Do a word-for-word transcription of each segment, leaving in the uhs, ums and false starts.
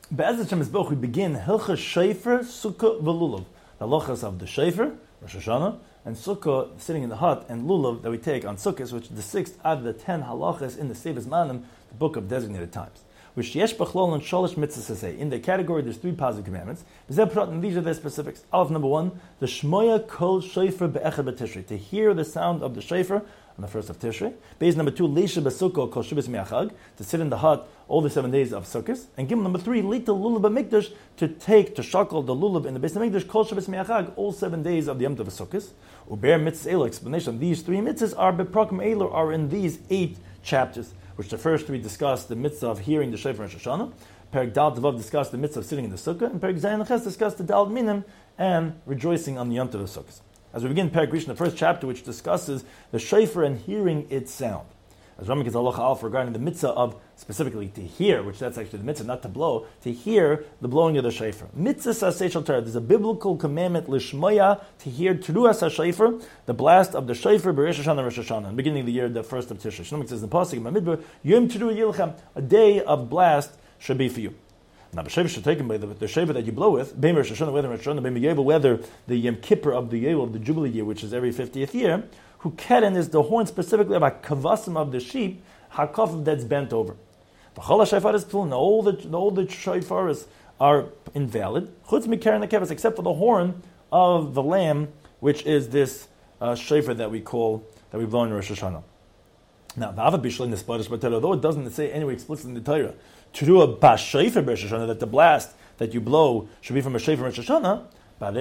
Be'ez Hashem Yisboch, we begin Hilchas Shofar, Sukkah, V'Lulav. The halachas of the Shofar, Rosh Hashanah, and Sukkah, sitting in the hut, and Lulav that we take on Sukkot, which is the sixth out of the ten halachas in the Sefer Zmanim, the book of designated times. Which Yesh B'chlol and Sholish Mitzvahs say. In the category, there's three positive commandments. And these are their specifics. Aleph number one, the Shmoya Kol Shofar Be'echad B'Tishrei, to hear the sound of the Shofar on the first of Tishrei. Base number two, Leisha B'Sukkah Kol Shabbos Me'achag, to sit in the hut all the seven days of Sukkot. And Gimel number three, Lita Lulav B'Mikdash, to take, to shackle the Lulav in the base of Mikdash, Kol Shabbos Me'achag, all seven days of the Yom Tov of Sukkot. Uber Mitzvah Elo, explanation of these three mitzvahs are Be'Prakim Elo, are in these eight chapters, which the first three discuss the mitzvah of hearing the Shofar Rosh Hashanah. Perek Dal Tavav discussed the mitzvah of sitting in the Sukkah, and Perek Zayin Ches discussed the Dal Minim and rejoicing on the Yom Tov of Sukkot. As we begin Perek Rishon, the first chapter, which discusses the Shofar and hearing its sound. As Rambam gets halacha alf regarding the mitzvah of specifically to hear, which that's actually the mitzvah, not to blow, to hear the blowing of the shofar. Mitzvah sasei shel Torah. There's a biblical commandment lishmoya to hear teruas hashofar, the blast of the shofar b'Rosh Hashanah, Rosh Hashanah, in the beginning of the year, the first of Tishrei. Shlomo says in the pasuk in Bamidbar, Yom Teruah Yilchem, a day of blast should be for you. Now, the shofar should take by the, the shofar that you blow with, Beim Rosh Hashanah, whether Rosh Hashanah, Beim Yovel, whether the Yom Kippur of the Yovel, of the Jubilee year, which is every fiftieth year, who keren is the horn specifically of a kavasim of the sheep, hakaf that's bent over. The chol shofar is tefillin. All the all the shofars are invalid. Chutz mikeren hakavas, except for the horn of the lamb, which is this uh, shofar that we call that we blow in Rosh Hashanah. Now, the avad bishlein is spadish b'Torah, although it doesn't say anywhere explicitly in the Torah to do a bas shofar Rosh Hashanah, that the blast that you blow should be from a shofar Rosh Hashanah. But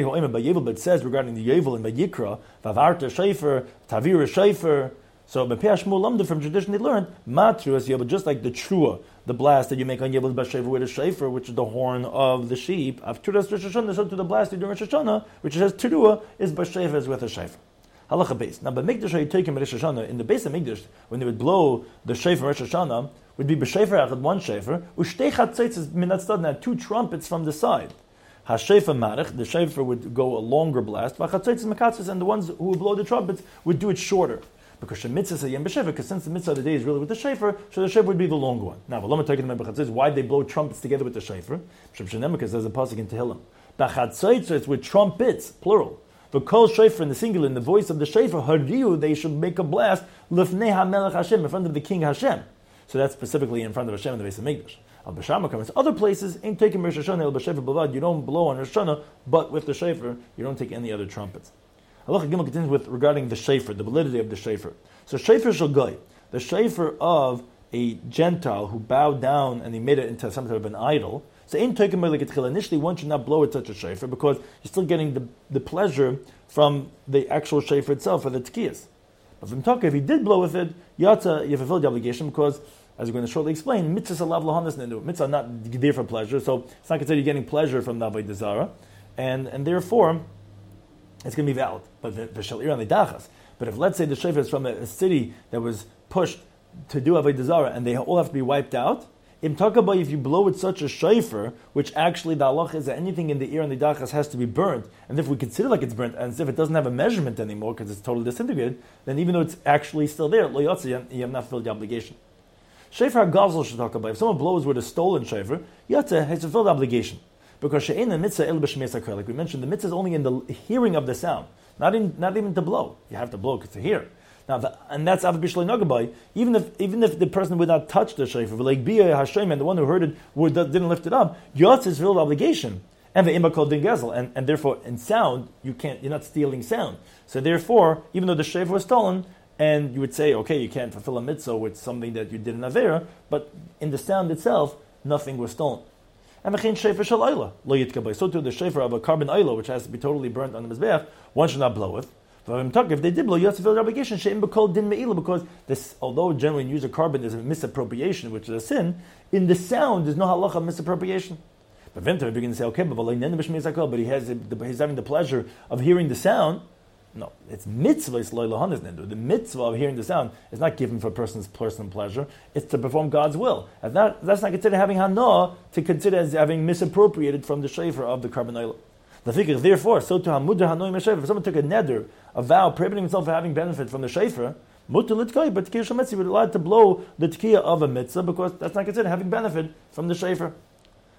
it says regarding the Yovel in Vayikra, Vavarta Shofar, Tavira Shofar. So B'Pei Shmuel Lamda, from tradition they learned, Matru as Yovel, just like the Trua, the blast that you make on Yovel B'Shofar with a Shofar, which is the horn of the sheep. Avturas Rosh Hashanah, so to the blast you do Rosh Hashanah, which says Trua is B'Shofar is with a Shofar. Halacha base. Now, B'Mikdash you take him Rosh Hashanah, in the base of Mikdash, when they would blow the Shofar Rosh Hashanah, would be B'Shofar Echad, one Shofar, Ushtei Chatzaitzes Minat Stadna, two trumpets from the side. HaShofar Marech, the shofar would go a longer blast, v'chatzaitzes mekatzes, and the ones who would blow the trumpets would do it shorter. Because the mitzvah is a yem b'shofar, because since the mitzvah of the day is really with the shofar, so the shofar would be the longer one. Now, v'lama taking the b'chatzaitzes, why they blow trumpets together with the shofar? Because there's a pasuk in Tehillim. B'chatzaitzes with trumpets, plural. V'kol shofar in the singular, in the voice of the shofar, hariu, they should make a blast, l'fnei ha'melech Hashem, in front of the king Hashem. So that's specifically in front of Hashem in the base of Mikdash. Al B'Shama comes. Other places, ain't taking Rosh Hashanah, El B'Shofar B'Vad, you don't blow on Rosh Hashanah, but with the shofar, you don't take any other trumpets. Halacha Gimel continues with regarding the shofar, the validity of the shofar. So shofar shel goy, the shofar of a Gentile who bowed down and he made it into some sort of an idol. So ain't taking like initially one should not blow at such a shofar because you're still getting the, the pleasure from the actual shofar itself for the tkiyas. But from Taka, if he did blow with it, yata, you fulfilled the obligation because, as we're going to shortly explain, mitzvah alav lahanas nendu. Mitzvah not there for pleasure, so it's not considered you're getting pleasure from the avodah zarah, and and therefore it's going to be valid. But the shalir on the dachas. But if let's say the shofar is from a, a city that was pushed to do avodah zarah, and they all have to be wiped out, im takabay, if you blow with such a shofar, which actually the halach is that anything in the ear and the dachas has to be burnt, and if we consider like it's burnt, and as if it doesn't have a measurement anymore because it's totally disintegrated, then even though it's actually still there, lo yotzi, you have not fulfilled the obligation. Shofar gavzel should talk about. If someone blows with a stolen shofar, yata has fulfilled the obligation. Because she'ena mitzvah el b'shmei sakar, like we mentioned, the mitzvah is only in the hearing of the sound, not in, not even to blow. You have to blow to hear. Now, the, and that's avi b'shlei nagabai. Even if even if the person would not touch the shofar, like bia hashem, and the one who heard it would, didn't lift it up, yata is fulfilled the obligation. And the imba called din gezel, and and therefore in sound you can't, you're not stealing sound. So therefore, even though the shofar was stolen, and you would say, okay, you can't fulfill a mitzvah with something that you did in Avera, but in the sound itself, nothing was stolen. And the shofar shel oila lo yitkabay. So too the shofar of a carbon oila, which has to be totally burnt on the mizbeach, one should not blow with. If they did blow, you have to fulfill the obligation. She'im b'kol din me'ila, because this, although generally in use of carbon there's a misappropriation, which is a sin, in the sound there's no halacha of misappropriation. But then we begin to say, okay, but he has he's having the pleasure of hearing the sound. No, it's mitzvah. It's the mitzvah of hearing the sound is not given for a person's personal pleasure. It's to perform God's will. And that, that's not considered having hana, to consider as having misappropriated from the shofar of the carbon oil. The figure, therefore, so to hamudar hanoim shofar. If someone took a neder, a vow, prohibiting himself from having benefit from the shofar, mutar l'tkiyah, but tkiyah shel would allowed to blow the tkiyah of a mitzvah because that's not considered having benefit from the shofar.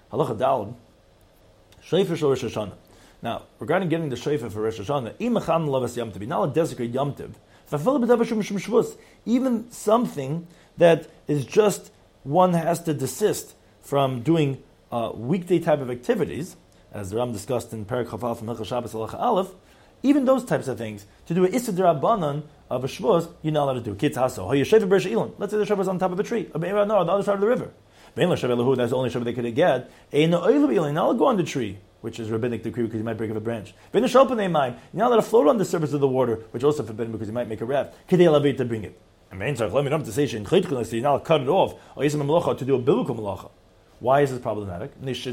Halacha Daled, Shofar Shel Rosh Hashanah. Now, regarding getting the shofar for Rosh Hashanah, imachan lavas Yom Tov, not a desecrate Yom Tov. Even something that is just one has to desist from doing uh, weekday type of activities, as the Ram discussed in Perek Chafal from Hilchos Shabbos Halacha Aleph. Even those types of things, to do an Issa D'Rabbanan of a Shavuos, you're not allowed to do. Kitz Haso. Let's say the shofar is on top of a tree. No, on the other side of the river. That's the only shofar they could get. Now I'll go on the tree, which is rabbinic decree because you might break up a branch. You're not allowed to float on the surface of the water, which is also forbidden because you might make a raft. Kedei to bring it. I mean, so let me to say you're not allowed to cut it off or to do a biblical malacha. Why is this problematic?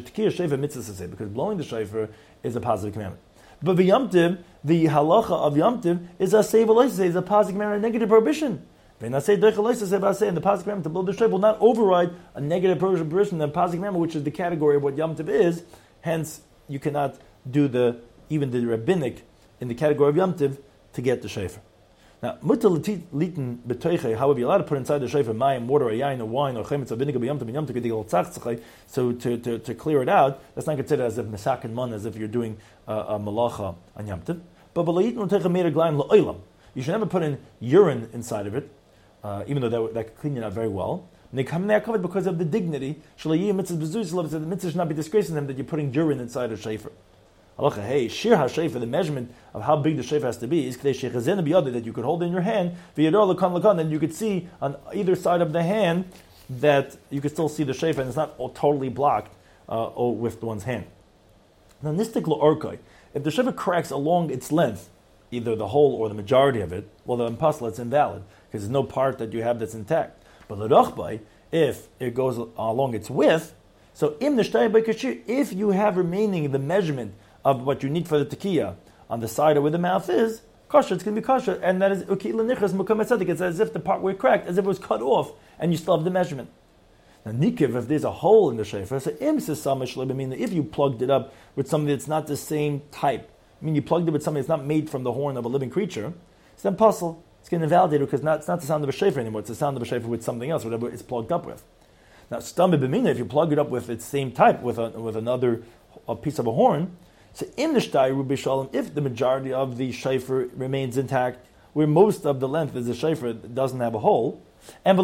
Because blowing the shofar is a positive commandment. But the Yom Tiv, the halacha of Yom Tiv is a save is a positive commandment, a negative prohibition. And the positive commandment to blow the shofar will not override a negative prohibition, the positive commandment, which is the category of what Yom Tiv is. Hence, you cannot do the even the rabbinic in the category of Yom Tiv to get the shofar. Now, mutar litin betoiche, however, you're allowed to put inside the shofar mayim, water, or yain, or wine, or chemetz, or vinegar, b'yom tov, b'yom tov, so to, to, to clear it out, that's not considered as if mesakin man, as if you're doing uh, a malacha on Yom Tov. But b'leitin betoiche meir gleim la'olam. You should never put in urine inside of it, uh, even though that, that could clean it out very well. And they come there covered because of the dignity. Shalayim mitzvah b'zuz, the mitzvah should not be disgracing them that you're putting urine inside a shofar. Halacha, hey, shir ha-shofar, the measurement of how big the shofar has to be is that you could hold in your hand, and you could see on either side of the hand that you could still see the shofar, and it's not totally blocked uh, with one's hand. Now, nistik la'orkoi, if the shofar cracks along its length, either the whole or the majority of it, well, the impossible, it's invalid, because there's no part that you have that's intact. But l'rochbai, if it goes along its width, so im nishtay b'kashir, if you have remaining the measurement of what you need for the tekiah on the side of where the mouth is, kosher, it's going to be kosher, and that is uki l'nichas mukom etzedik. It's as if the part where it cracked, as if it was cut off, and you still have the measurement. Now, nikiv, if there's a hole in the shofar, so im sesamish mean if you plugged it up with something that's not the same type, I mean, you plugged it with something that's not made from the horn of a living creature, it's then puzzle. It's going to invalidate it because not, it's not the sound of a shofar anymore. It's the sound of a shofar with something else, whatever it's plugged up with. Now, stam b'mina, if you plug it up with its same type, with a, with another a piece of a horn. So in the shtai rubi shalom, if the majority of the shofar remains intact, where most of the length is a shofar that doesn't have a hole, and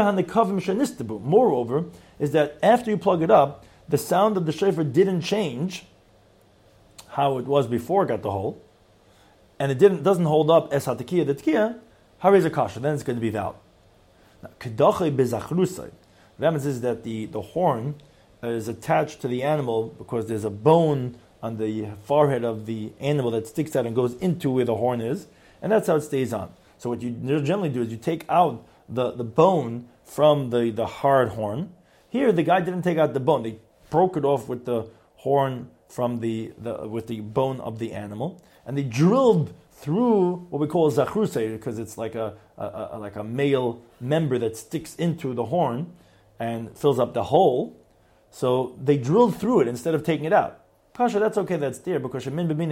moreover, is that after you plug it up, the sound of the shofar didn't change how it was before it got the hole, and it didn't doesn't hold up es hatekiah the tekiah, harei kasha, then it's going to be valid. Now, kedachai bezachrusai. What happens is that the, the horn is attached to the animal because there's a bone on the forehead of the animal that sticks out and goes into where the horn is, and that's how it stays on. So what you generally do is you take out the, the bone from the, the hard horn. Here, the guy didn't take out the bone. They broke it off with the horn from the, the with the bone of the animal, and they drilled through what we call a zachrusei, because it's like a, a, a like a male member that sticks into the horn and fills up the hole. So they drilled through it instead of taking it out. Kasha, that's okay, that's there, because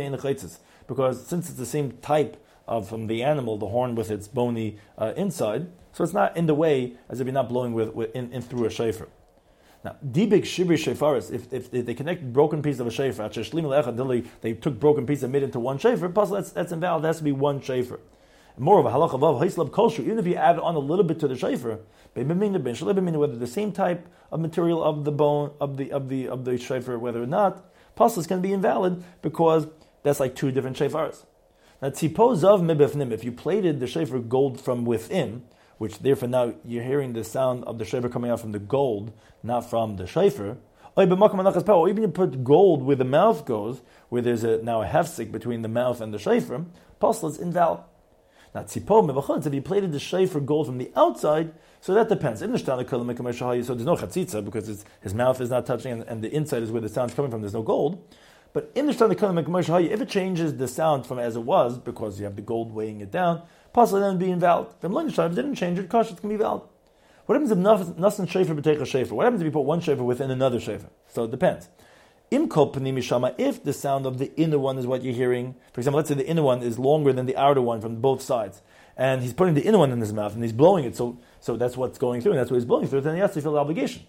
because since it's the same type of from the animal, the horn with its bony uh, inside, so it's not in the way as if you're not blowing with, with in, in through a shofar. Now, dibik shibri shefaris, if, if, if they connect broken piece of a shofar, they took broken piece and made it into one shofar, that's, that's invalid, it has to be one shofar. Moreover, halacha vav haislav kolshu, even if you add on a little bit to the shofar, whether the same type of material of the bone of the of the of the shofar, whether or not, is going to be invalid because that's like two different shofars. Now, tzipos of mibefnim, if you plated the shofar gold from within, which therefore now you're hearing the sound of the shofar coming out from the gold, not from the shofar, or even you put gold where the mouth goes, where there's a, now a hefsek between the mouth and the shofar, pasal is invalid. Now, tzipos mibachotz, if you plated the shofar gold from the outside, so that depends. So there's no chatzitza because it's, his mouth is not touching and, and the inside is where the sound's coming from. There's no gold. But in the shtan, if it changes the sound from as it was because you have the gold weighing it down, possibly then be invalid. If it didn't change it, kasha, it can be valid. What happens if nasan shofar b'teicha shofar? What happens if you put one shofar within another shofar? So it depends. Imkol panimi shama, if the sound of the inner one is what you're hearing, for example, let's say the inner one is longer than the outer one from both sides, and he's putting the inner one in his mouth and he's blowing it, so so that's what's going through, and that's what he's blowing through, then he has to feel the obligation.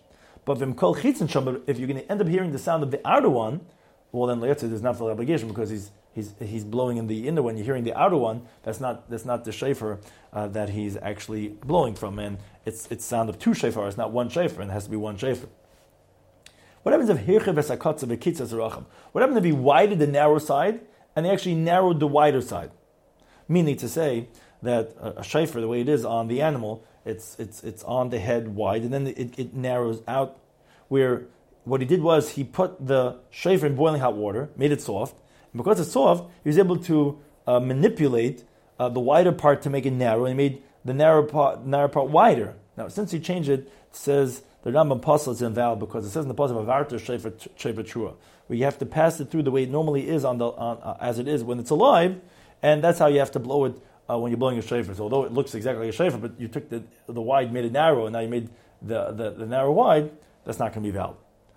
But v'mkol chitzin sham, if you're going to end up hearing the sound of the outer one, well then Le'yatza there's not full obligation because he's he's he's blowing in the inner one. You're hearing the outer one. That's not that's not the shofar uh, that he's actually blowing from, and it's it's sound of two shofars, not one shofar, and it has to be one shofar. What happens if hirchev esakatza v'kitzas racham? What happens if he widened the narrow side and he actually narrowed the wider side? Meaning to say that a, a shofar, the way it is on the animal, it's it's it's on the head wide, and then it, it narrows out. Where what he did was he put the shofar in boiling hot water, made it soft, and because it's soft, he was able to uh, manipulate uh, the wider part to make it narrow, and he made the narrow part narrow part wider. Now, since he changed it, it says the Rambam Pasal is invalid because it says in the Pasal of Avarta Shofar Shofar Trua, where you have to pass it through the way it normally is on the on, uh, as it is when it's alive, and that's how you have to blow it uh, when you're blowing a shofar. So although it looks exactly like a shofar, but you took the the wide, made it narrow, and now you made the the, the narrow wide, that's not going to be valid.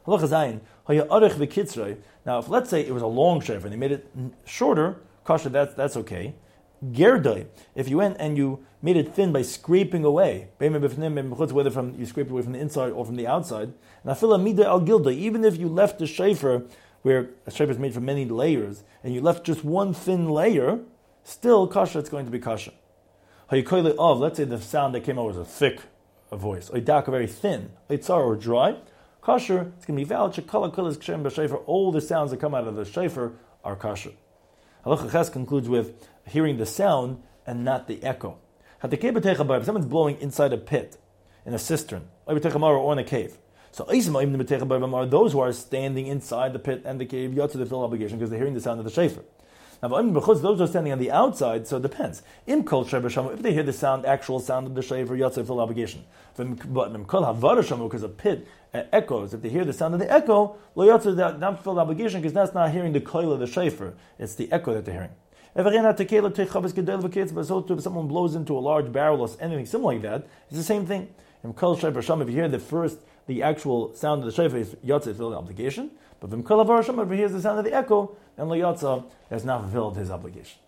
Now, if let's say it was a long shofar and they made it shorter, kasha, that's that's okay. Gerdai, if you went and you made it thin by scraping away, whether from you scrape away from the inside or from the outside, even if you left the shofar where a shofar is made from many layers and you left just one thin layer, still kasha, it's going to be kasha. Let's say the sound that came out was a thick voice, or very thin, or dry, kasher, it's going to be valid. All the sounds that come out of the shofar are kasher. Halacha Ches concludes with hearing the sound and not the echo. If someone's blowing inside a pit, in a cistern, or in a cave, so those who are standing inside the pit and the cave, you to the full obligation because they're hearing the sound of the shofar. Now, those who are standing on the outside, so it depends. If they hear the sound, actual sound of the shofar, yotze full obligation. Because a pit echoes, if they hear the sound of the echo, lo yotze not full obligation because that's not hearing the koil of the shofar. It's the echo that they're hearing. If someone blows into a large barrel or anything similar like that, it's the same thing. If you hear the first, the actual sound of the shofar, is yotze full obligation. But if he hears the sound of the echo, then lo yotze has not fulfilled his obligation.